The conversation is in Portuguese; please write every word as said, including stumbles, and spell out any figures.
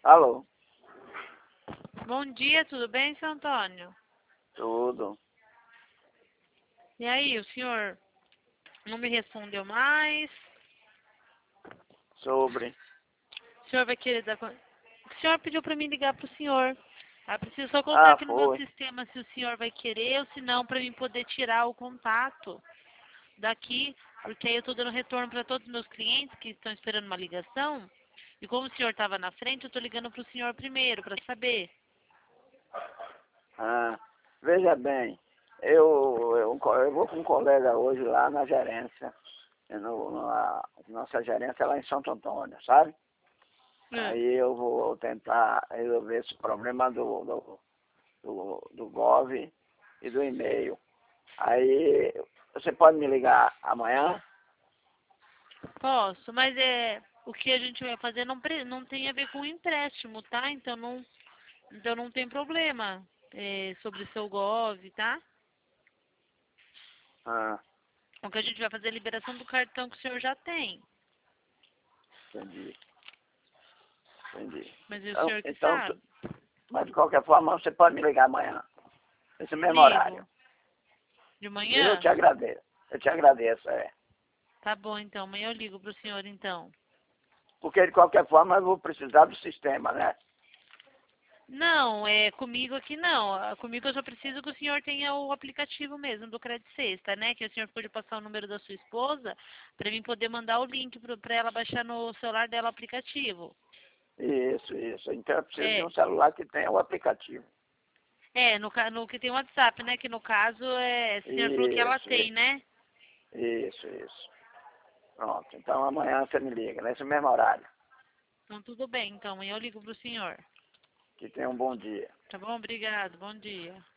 Alô? Bom dia, tudo bem, seu Antônio? Tudo. E aí, o senhor não me respondeu mais? Sobre. O senhor vai querer dar... con- O senhor pediu para mim ligar para o senhor. Ah, preciso só colocar Ah, aqui no meu foi. sistema se o senhor vai querer ou se não, para mim poder tirar o contato daqui, porque aí eu estou dando retorno para todos os meus clientes que estão esperando uma ligação. E como o senhor estava na frente, eu estou ligando para o senhor primeiro, para saber. Ah, veja bem, eu, eu, eu vou com um colega hoje lá na gerência, no, na, nossa gerência é lá em Santo Antônio, sabe? Hum. Aí eu vou tentar resolver esse problema do, do, do, do Gov e do e-mail. Aí você pode me ligar amanhã? Posso, mas é o que a gente vai fazer não, pre- não tem a ver com empréstimo, tá? Então não, então não tem problema é, sobre seu Gov, tá? Ah, O que a gente vai fazer é a liberação do cartão que o senhor já tem. entendi, entendi. Mas é o Então, senhor que então, sabe. mas de qualquer forma você pode me ligar amanhã, nesse mesmo horário. Ligo. De Eu te manhã? agradeço. Eu te agradeço, é. Tá bom, então. Amanhã eu ligo pro senhor, então. Porque de qualquer forma eu vou precisar do sistema, né? Não, é comigo aqui não. Ah, Comigo eu só preciso que o senhor tenha o aplicativo mesmo do Credit Sexta, né? Que o senhor pode passar o número da sua esposa para mim poder mandar o link para ela baixar no celular dela o aplicativo. Isso, isso. Então eu preciso de É, um celular que tenha o aplicativo. é, no, ca- no que tem o WhatsApp, né? Que no caso é, o senhor falou que ela Isso, tem, né? isso, isso. Pronto. Então amanhã você me liga, nesse mesmo horário. Então tudo bem, então amanhã eu ligo pro senhor. Que tenha um bom dia. Tá bom? Obrigado, bom dia.